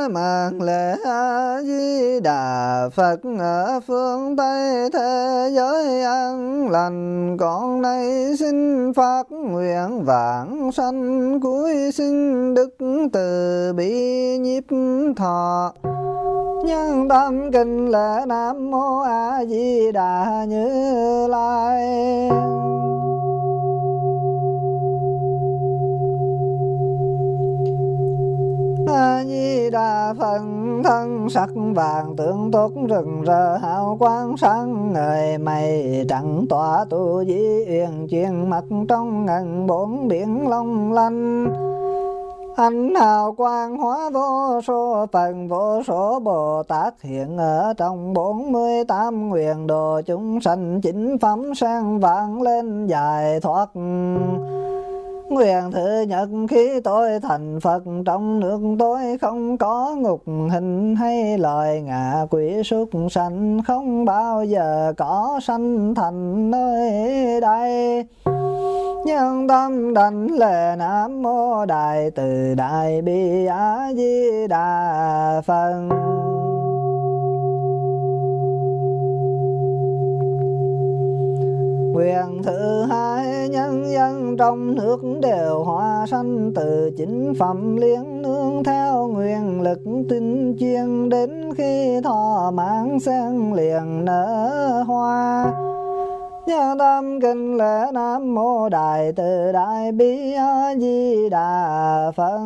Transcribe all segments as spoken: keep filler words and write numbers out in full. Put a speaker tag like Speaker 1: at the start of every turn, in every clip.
Speaker 1: mạng lễ A Di Đà Phật. Ở phương Tây thế giới an lành, con nay xin phát nguyện vãng sanh cuối sinh đức từ bi nhiếp thọ. Nhân tâm kinh lễ Nam Mô A Di Đà Như Lai. A Di Đà Phật. Thân sắc vàng tượng tốt rừng rỡ, hào quang sáng ngời mây trắng tỏa tu di uyển chuyển, mặt trong ngần bốn biển long lanh. Ánh hào quang hóa vô số Phật, vô số Bồ Tát hiện ở trong bốn mươi tám nguyện độ chúng sanh, chính phẩm sang vang lên giải thoát. Nguyện thứ nhất khi tôi thành Phật, trong nước tôi không có ngục hình hay loài ngạ quỷ súc sanh, không bao giờ có sanh thành nơi đây. Nhân tâm đảnh lễ Nam Mô Đại Từ Đại Bi A Di Đà Phật. Nguyện thứ hai, nhân dân trong nước đều hóa sanh từ chính phẩm liên nương theo nguyện lực tinh chuyên, đến khi thọ mạng sen liền nở hoa. Nhân tâm kinh lễ Nam Mô Đại Từ Đại Bi A Di Đà Phật.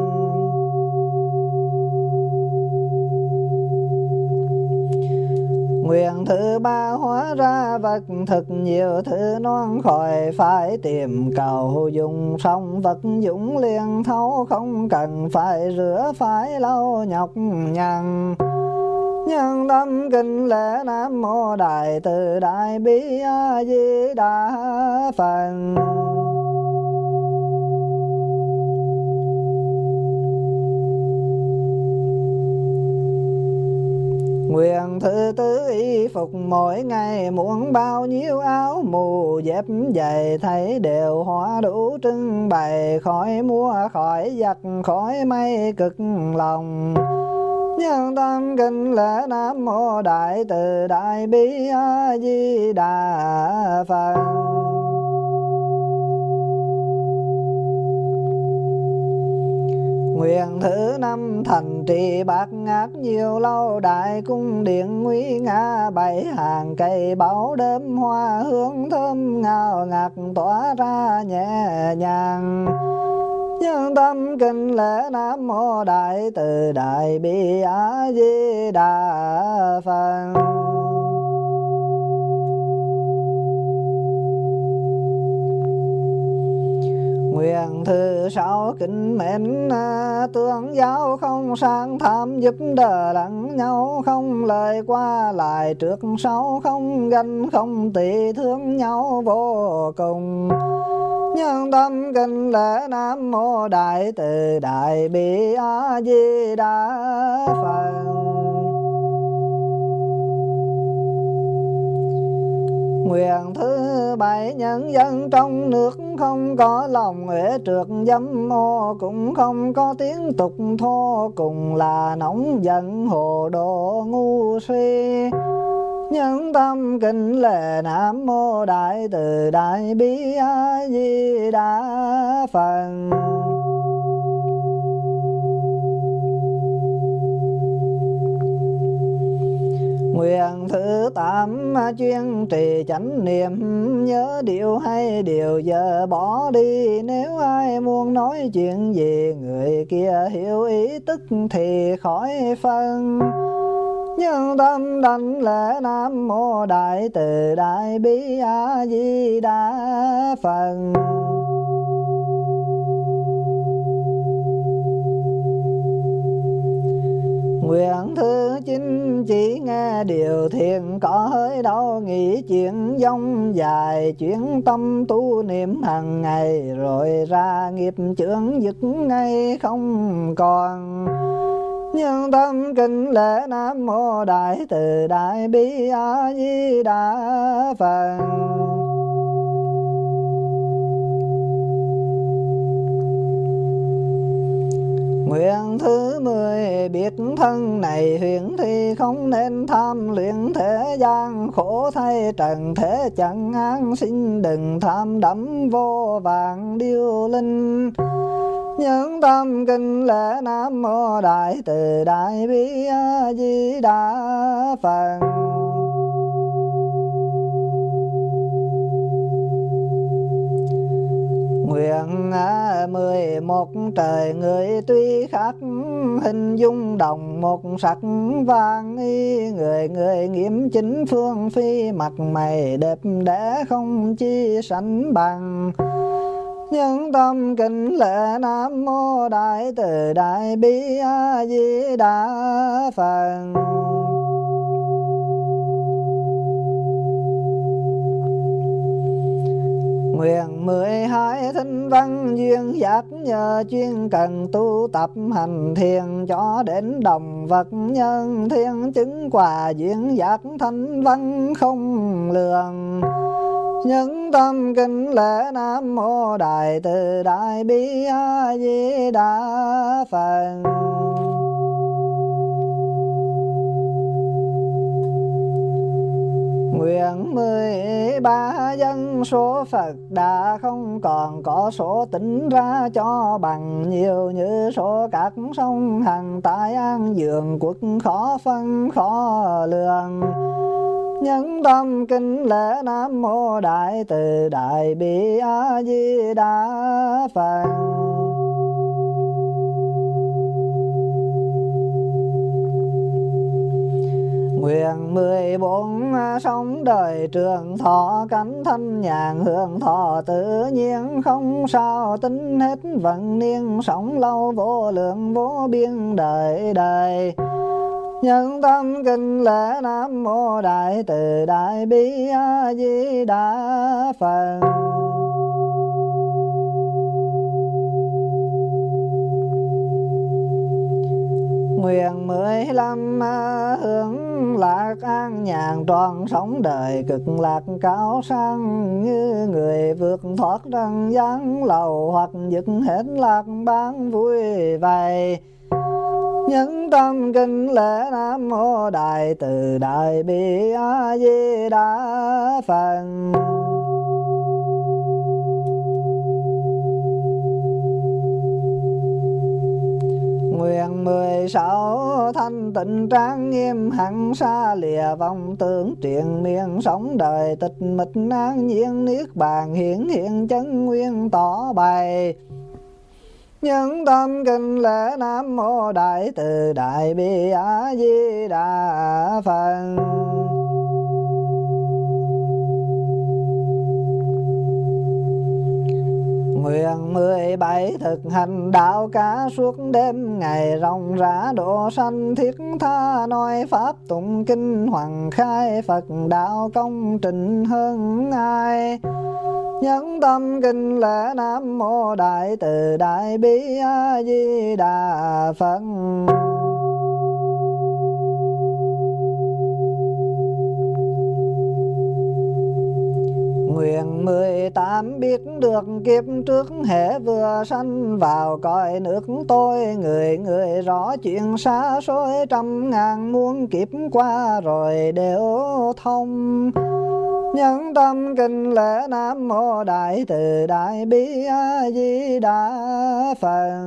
Speaker 1: Nguyện thứ ba, hóa ra vật thực nhiều thứ non, khỏi phải tìm cầu dùng xong vật dụng liền thấu, không cần phải rửa phải lau nhọc nhằn. Nhân tâm kinh lễ Nam Mô Đại Từ Đại Bi A Di Đà Phật. Nguyện thứ tư, y phục mỗi ngày muốn bao nhiêu áo mù dép giày thấy đều hóa đủ trưng bày, khỏi mua khỏi giặt khỏi may cực lòng. Nhân tâm kinh lễ Nam Mô Đại Từ Đại Bi A Di Đà Phật. Nguyện thứ năm, thành trì bát ngát nhiều lâu đài, cung điện nguy nga bảy hàng cây báu, đơm hoa hương thơm ngào ngạt tỏa ra nhẹ nhàng. Nhân tâm kinh lễ Nam Mô Đại Từ Đại Bi A Di Đà Phật. Nguyện thứ sáu, kính mến tương giao không sang tham, giúp đỡ lẫn nhau không lời qua lại trước sau, không ganh không tỳ thương nhau vô cùng. Nhân tâm kinh lễ Nam Mô Đại Từ Đại Bi A Di Đà Phật. Nguyện thứ bảy, nhân dân trong nước không có lòng uế trượt dâm ô, cũng không có tiếng tục thô, cùng là nóng giận hồ đồ ngu si. Nhân tâm kinh lễ Nam Mô Đại Từ Đại Bi A Di Đà Phật. Nguyện thứ tám, chuyên trì chánh niệm, nhớ điều hay điều giờ bỏ đi. Nếu ai muốn nói chuyện gì người kia hiểu ý tức thì khỏi phân. Nhân tâm đảnh lễ Nam Mô Đại Từ Đại Bi A Di Đà Phật. Nguyện thứ chín, chỉ nghe điều thiền có hơi đâu, nghĩ chuyện dông dài, chuyên tâm tu niệm hàng ngày, rồi ra nghiệp chướng dứt ngay không còn. Nhân tâm kinh lễ Nam Mô Đại Từ Đại Bi A Di Đà Phật. Nguyện thứ mười, người biết thân này huyền thì không nên tham luyện thế gian, khổ thay trần thế chẳng an xin đừng tham đắm vô vàng điêu linh. Những tâm kinh lễ Nam Mô Đại Từ Đại Bi A Di Đà Phật. Nguyện mười một trời người tuy khác, hình dung đồng một sắc vàng y. Người người nghiêm chính phương phi, mặt mày đẹp đẽ không chi sánh bằng. Những tâm kinh lễ Nam Mô Đại Từ Đại Bi A Di Đà Phật. Nguyện mười hai thinh văn duyên giác, nhờ chuyên cần tu tập hành thiền, cho đến đồng vật nhân thiên chứng quả duyên giác thanh văn không lường. Những tâm kinh lễ Nam Mô Đại Từ Đại Bi A Di Đà Phật. Nguyện mười ba dân số Phật đã không còn có số tính ra, cho bằng nhiều như số các sông hằng tại an dường quốc khó phân khó lường. Những tâm kinh lễ Nam Mô Đại Từ Đại Bi A Di Đà Phật. Nguyện mười bốn sống đời trường thọ, cánh thanh nhàn hưởng thọ tự nhiên, không sao tính hết vận niên, sống lâu vô lượng vô biên đời đời. Nhân tâm kinh lễ Nam Mô Đại Từ Đại Bi A Di Đà Phật. Nguyện mười lăm hưởng lạc an nhàn, tròn sống đời cực lạc cao sang. Như người vượt thoát trần gian lầu, hoặc dứt hết lạc bán vui vậy. Những tâm kinh lễ Nam Mô Đại Từ Đại Bi A Di Đà Phật. Nguyện mười sáu thanh tịnh trang nghiêm, hằng xa lìa vong tưởng triền miên, sống đời tịch mịch an nhiên, niết bàn hiển hiện chân nguyên tỏ bày. Những tâm kinh lễ Nam Mô Đại Từ Đại Bi A Di Đà Phật. Nguyện mười bảy thực hành đạo cả, suốt đêm ngày ròng rã độ sanh, thiết tha nói pháp tụng kinh, hoàng khai Phật đạo công trình hơn ai. Nhân tâm kinh lễ Nam Mô Đại Từ Đại Bi A Di Đà Phật. Nguyện mười tám biết được kiếp trước hệ vừa sanh vào cõi nước tôi, người người rõ chuyện xa xôi trăm ngàn muôn kiếp qua rồi đều thông. Nhân tâm kinh lễ Nam Mô Đại Từ Đại Bi A Di Đà Phật.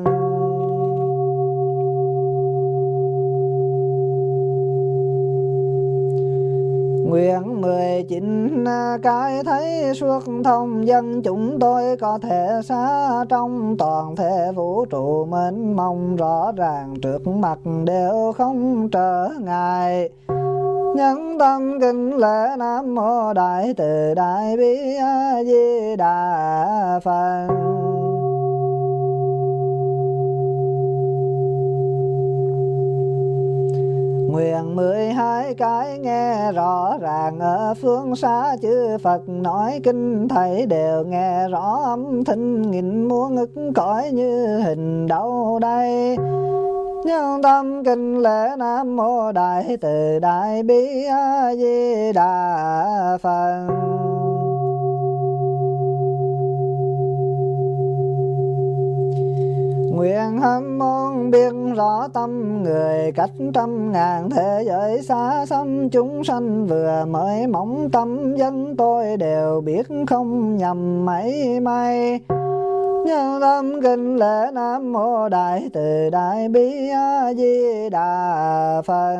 Speaker 1: Nguyện mười chín cái thấy suốt thông dân chúng tôi, có thể xa trong toàn thể vũ trụ mênh mông, rõ ràng trước mặt đều không trở ngại. Nhân tâm kinh lễ Nam Mô Đại Từ Đại Bi A Di Đà Phật. Nguyện mười hai cái nghe rõ ràng, ở phương xa chư Phật nói kinh, thầy đều nghe rõ âm thanh nghìn muôn ức cõi như hình đâu đây. Nhân tâm kinh lễ Nam Mô Đại Từ Đại Bi A Di Đà Phật. Nguyện hâm môn biết rõ tâm người, cách trăm ngàn thế giới xa xăm, chúng sanh vừa mới mong tâm dân tôi đều biết không nhầm mấy may. Nhân tâm kinh lễ Nam Mô Đại Từ Đại Bi A Di Đà Phật.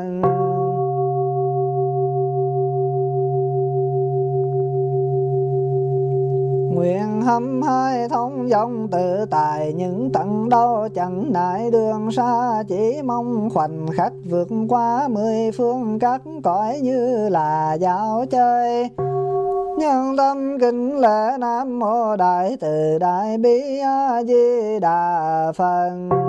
Speaker 1: Nguyện hâm hai thông dong tự tại, những tận đâu chẳng nại đường xa, chỉ mong khoảnh khắc vượt qua mười phương các cõi như là dạo chơi. Nhân tâm kính lễ Nam Mô Đại Từ Đại Bi A Di Đà Phật.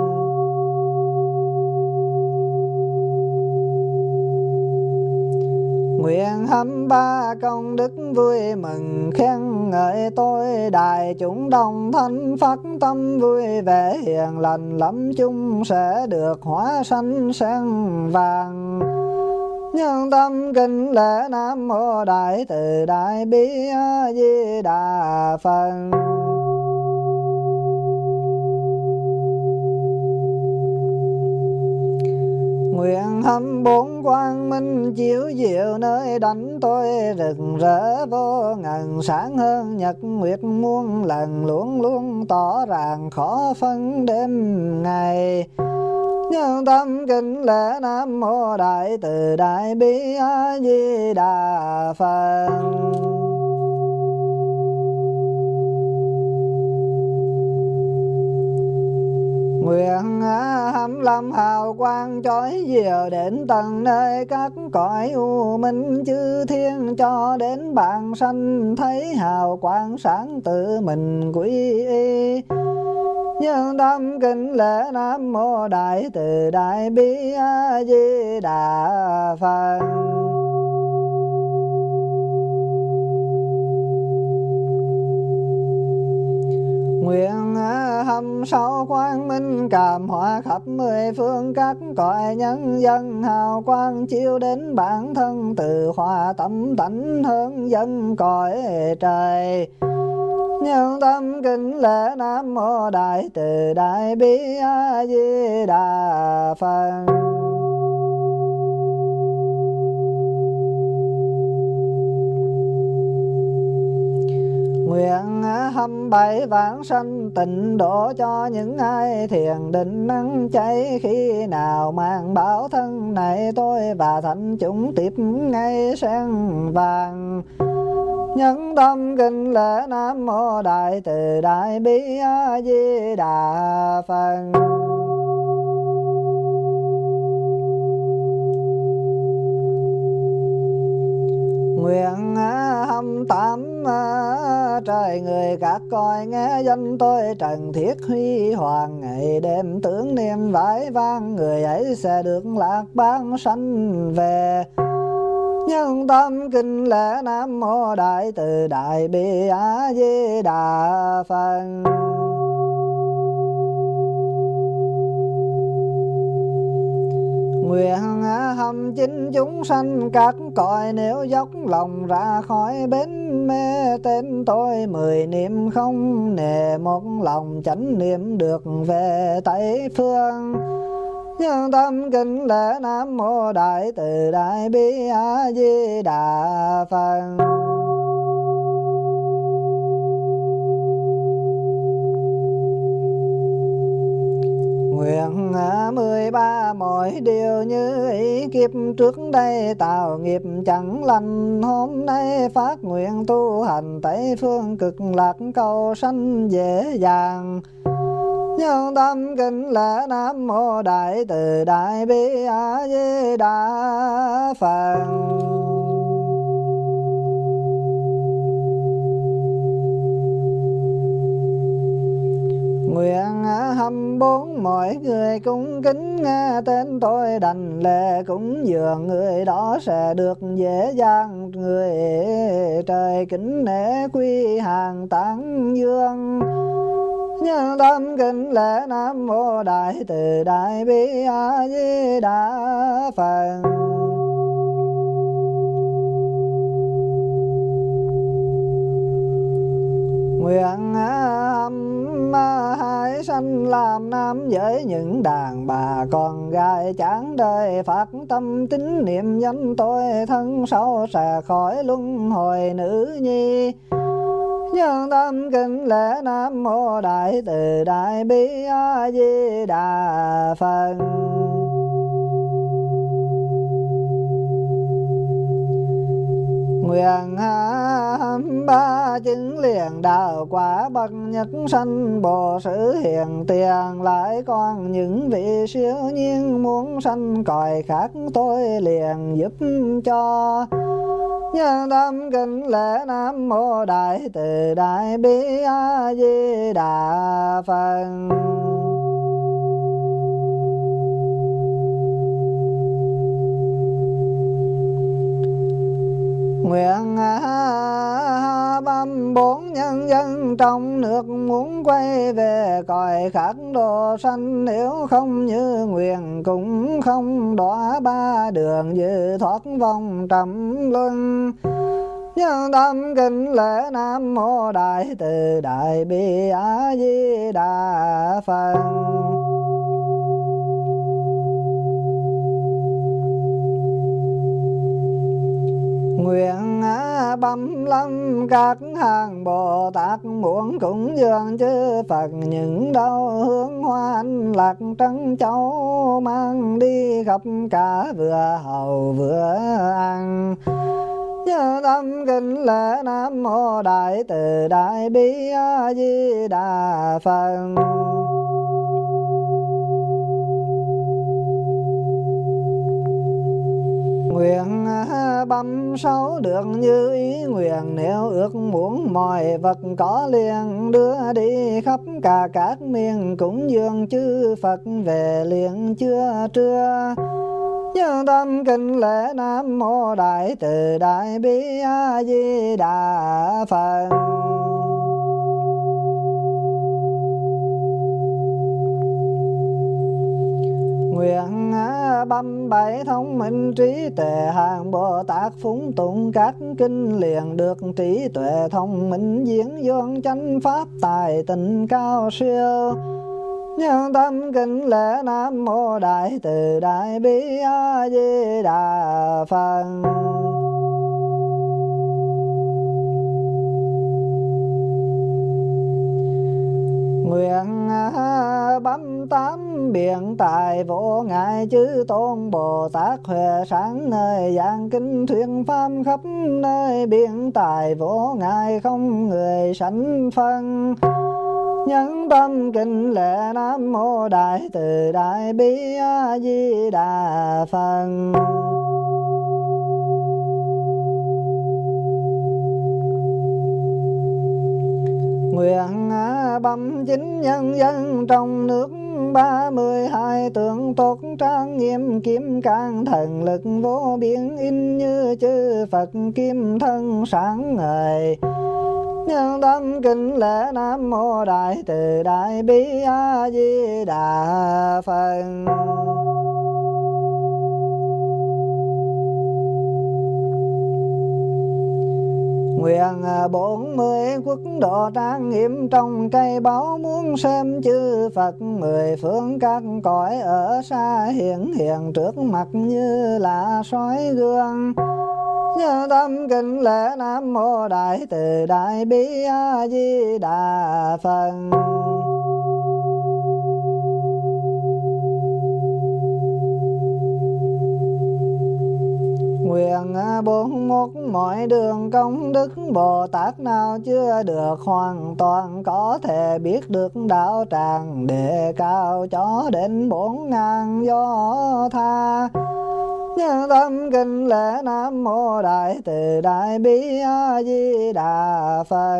Speaker 1: Nguyện hâm ba công đức vui mừng, khen ngợi tôi đại chúng đồng thanh, phát tâm vui vẻ hiền lành, lắm chúng sẽ được hóa sanh sen vàng. Nhân tâm kính lễ Nam Mô Đại Từ Đại Bi A Di Đà Phật. Nguyện hâm bốn quang minh chiếu diệu, nơi đánh tôi rực rỡ vô ngần, sáng hơn nhật nguyệt muôn lần, luôn luôn tỏ ràng khó phân đêm ngày. Nhân tâm kính lễ Nam Mô Đại Từ Đại Bi A Di Đà Phật. Nguyện hâm lâm hào quang chói diệu, đến tận nơi các cõi u minh chư thiên, cho đến bạn sanh thấy hào quang sáng tự mình quy y. Nhân tâm kính lễ Nam Mô Đại Từ Đại Bi A Di Đà Phật. Nguyện hâm sáu quang minh cảm hóa khắp mười phương các cõi nhân dân, hào quang chiếu đến bản thân, từ hòa tâm tánh hơn dân cõi trời. Nhân tâm kính lễ Nam Mô Đại Từ Đại Bi A Di Đà Phật. Nguyện hâm bảy vãng sanh tịnh độ, cho những ai thiền định năng cháy, khi nào mang bảo thân này tôi và thánh chúng tiếp ngay sen vàng. Nhân tâm kính lễ Nam Mô Đại Từ Đại Bi A Di Đà Phật. Nguyện hâm tám trời người các cõi, nghe danh tôi trần thiết huy hoàng, ngày đêm tưởng niệm vái vang, người ấy sẽ được lạc bang sanh về. Nhân tâm kính lễ Nam Mô Đại Từ Đại Bi A Di Đà Phật. Nguyện hâm chính chúng sanh các cõi, nếu dốc lòng ra khỏi bến mê, tên tôi mười niệm không nề, một lòng chánh niệm được về Tây phương. Nhân tâm kính lễ Nam Mô Đại Từ Đại Bi A Di Đà Phật. Nguyện mười ba mọi điều như ý, kiếp trước đây tạo nghiệp chẳng lành, hôm nay phát nguyện tu hành Tây phương cực lạc, cầu sanh dễ dàng. Nhân tâm kính lễ Nam Mô Đại Từ Đại Bi A Di Đà Phật. Nguyện hâm bốn mọi người cung kính, nghe tên tôi đảnh lễ cúng dường, người đó sẽ được dễ dàng, người trời kính nể quy hàng tán dương. Nhân tâm kính lễ Nam Mô Đại Từ Đại Bi A Di Đà Phật. Nguyện hâm hai sanh làm nam với những đàn bà con gái chán đời phát tâm tín niệm danh tôi thân sau sẽ khỏi luân hồi nữ nhi. Nhân tâm kinh lễ Nam Mô Đại Từ Đại Bi A Di Đà Phật. Nguyện hàm ba chứng liền đạo quả bậc nhất sanh Bồ Sử hiện tiền, lại còn những vị siêu nhiên muốn sanh cõi khác tôi liền giúp cho. Nhân tâm kinh lễ Nam Mô Đại Từ Đại Bi A Di Đà Phật. Nguyện băm bốn nhân dân trong nước muốn quay về cõi khác độ sanh, nếu không như nguyện cũng không đọa ba đường dự thoát vòng trầm luân. Nhân tâm kinh lễ Nam Mô Đại Từ Đại Bi A Di Đà Phật. Nguyện băm lâm các hàng Bồ Tát muốn cúng dường chư Phật những đâu hương hoa anh lạc trân châu, mang đi khắp cả vừa hầu vừa ăn. Nhớ tâm kinh lễ Nam Mô Đại Từ Đại Bi A Di Đà Phật. Nguyện băm sáu đường như ý nguyện, nếu ước muốn mọi vật có liền đưa đi khắp cả các miền cúng dường chư Phật về liền chưa trưa. Nhớ tâm kinh lễ Nam Mô Đại Từ Đại Bi A Di Đà Phật. Nguyện băm bảy thông minh trí tuệ hàng Bồ Tát phúng tụng các kinh liền được trí tuệ thông minh diễn dương chánh pháp tài tình cao siêu. Nhân tâm kinh lễ Nam Mô Đại Từ Đại Bi A Di Đà Phật. Nguyện băm tám biện tài vô ngại chư tôn Bồ Tát huệ sáng nơi giảng kinh thuyết pháp khắp nơi, biện tài vô ngại không người sanh phân. Nhân tâm kinh lễ Nam Mô Đại Từ Đại Bi A Di Đà Phật. Nguyện băm chính nhân dân trong nước ba mươi hai tượng tốt trang nghiêm kim cang thần lực vô biên, in như chư Phật kim thân sáng ngời. Nhân tâm kinh lễ Nam Mô Đại Từ Đại Bi A Di Đà Phật. Nguyện bốn mươi quốc độ trang nghiêm trong cây báu, muốn xem chư Phật mười phương các cõi ở xa hiện hiện trước mặt như là soi gương. Nhớ tâm kinh lễ Nam Mô Đại Từ Đại Bi A Di Đà Phật. Nguyện bốn một mọi đường công đức Bồ Tát nào chưa được hoàn toàn, có thể biết được đạo tràng đề cao cho đến bốn ngàn do tha. Nhân tâm kinh lễ Nam Mô Đại Từ Đại Bi A Di Đà Phật.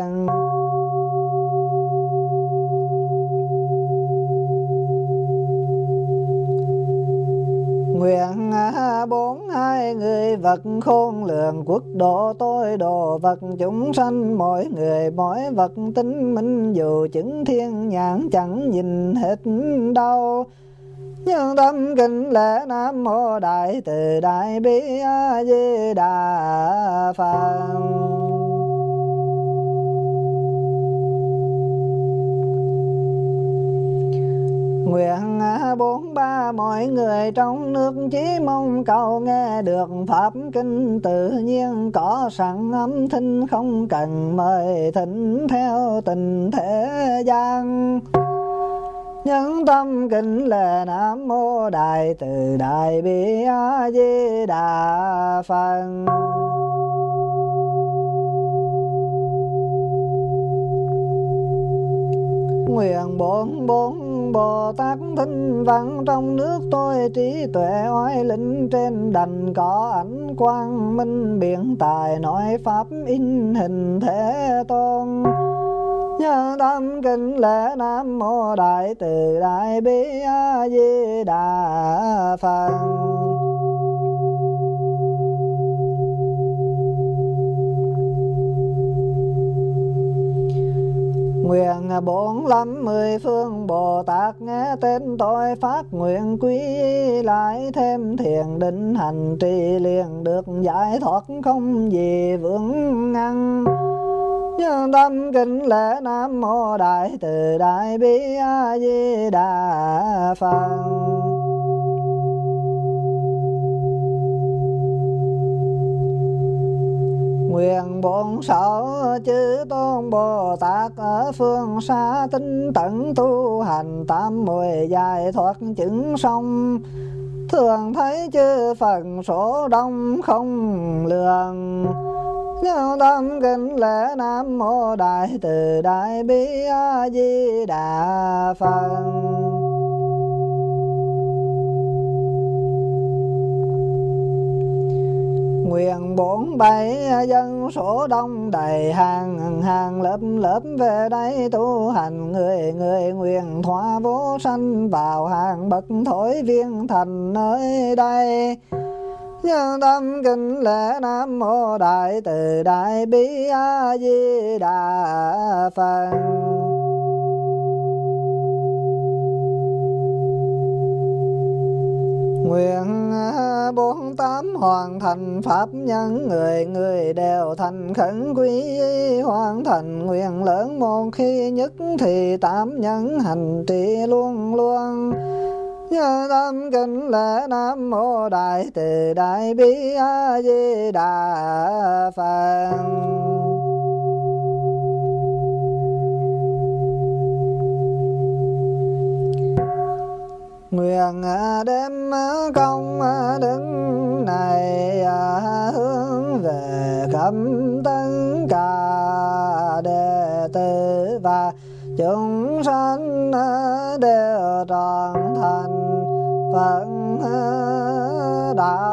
Speaker 1: Nguyện bốn hai người vật khôn lường quốc độ tôi độ vật chúng sanh, mỗi người mỗi vật tinh minh, dù chứng thiên nhãn chẳng nhìn hết đâu. Nhân tâm kinh lễ Nam Mô Đại Từ Đại Bi A Di Đà Phật. Nguyện bốn ba mọi người trong nước chỉ mong cầu nghe được pháp kinh tự nhiên có sẵn âm thanh, không cần mời thỉnh theo tình thế gian. Nhân tâm kính lễ Nam Mô Đại Từ Đại Bi A Di Đà Phật. Nguyện bốn bốn Bồ Tát thinh văn trong nước tôi, trí tuệ oai linh trên đành có ánh quang minh, biển tài nói pháp in hình thế tôn. Nhân tâm kính lễ Nam Mô Đại Từ Đại Bi A Di Đà Phật. Nguyện bốn lăm mười phương Bồ Tát nghe tên tôi, phát nguyện quy lại thêm thiền định hành trì, liền được giải thoát không gì vướng ngăn. Nhân tâm kính lễ Nam Mô Đại Từ Đại Bi A Di Đà Phật. Nguyện bốn sáu chư tôn Bồ Tát ở phương xa, tinh tấn tu hành tam muội giải thoát chứng song, thường thấy chư Phật số đông không lường. Nhân tâm kính lễ Nam Mô Đại Từ Đại Bi A Di Đà Phật. Nguyện bốn bảy dân số đông đầy, hàng hàng lớp lớp về đây tu hành, người người nguyện thoa vô sanh vào hàng bậc thối viên thành nơi đây. Nhân tâm kính lễ Nam Mô Đại Từ Đại Bi A Di Đà Phật. Nguyện bốn tám hoàn thành pháp nhân, người người đều thành khẩn quy hoàn thành. Nguyện lớn một khi nhất thì tám nhân hành trì luôn luôn. Nhân tâm kính lễ Nam Mô Đại Từ Đại Bi A Di Đà Phật. Nguyện đem công đức này hướng về khắp tất cả đệ tử và chúng sanh đều trọn thành Phật đạo.